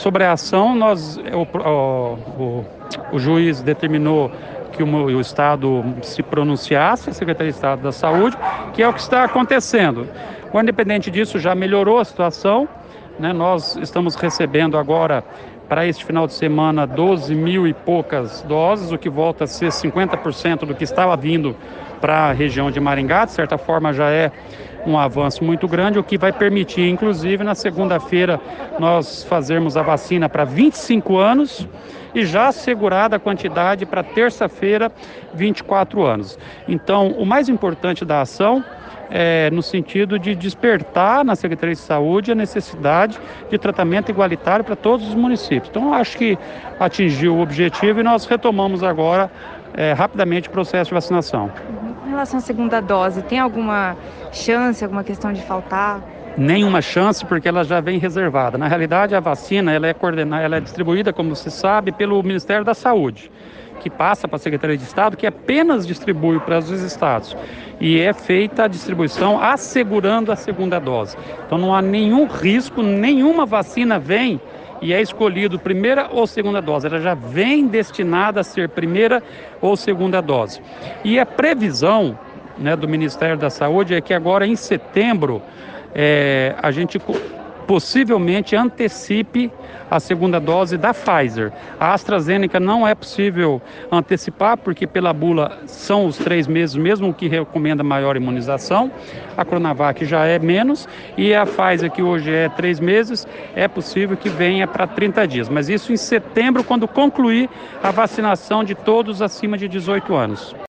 sobre a ação, o juiz determinou que o Estado se pronunciasse, a Secretaria de Estado da Saúde, que é o que está acontecendo. Independente disso, já melhorou a situação, né? Nós estamos recebendo agora, para este final de semana, 12 mil e poucas doses, o que volta a ser 50% do que estava vindo para a região de Maringá. De certa forma, já é um avanço muito grande, o que vai permitir, inclusive, na segunda-feira, nós fazermos a vacina para 25 anos e já assegurada a quantidade para terça-feira, 24 anos. Então, o mais importante da ação é no sentido de despertar na Secretaria de Saúde a necessidade de tratamento igualitário para todos os municípios. Então, acho que atingiu o objetivo e nós retomamos agora rapidamente o processo de vacinação. Em relação à segunda dose, tem alguma chance, alguma questão de faltar? Nenhuma chance, porque ela já vem reservada. Na realidade, a vacina ela é distribuída, como se sabe, pelo Ministério da Saúde, que passa para a Secretaria de Estado, que apenas distribui para os estados. E é feita a distribuição assegurando a segunda dose. Então não há nenhum risco, nenhuma vacina vem e é escolhido primeira ou segunda dose. Ela já vem destinada a ser primeira ou segunda dose. E a previsão, né, do Ministério da Saúde é que agora em setembro a gente possivelmente antecipe a segunda dose da Pfizer. A AstraZeneca não é possível antecipar, porque pela bula são os 3 meses mesmo, o que recomenda maior imunização. A Coronavac já é menos, e a Pfizer, que hoje é 3 meses, é possível que venha para 30 dias. Mas isso em setembro, quando concluir a vacinação de todos acima de 18 anos.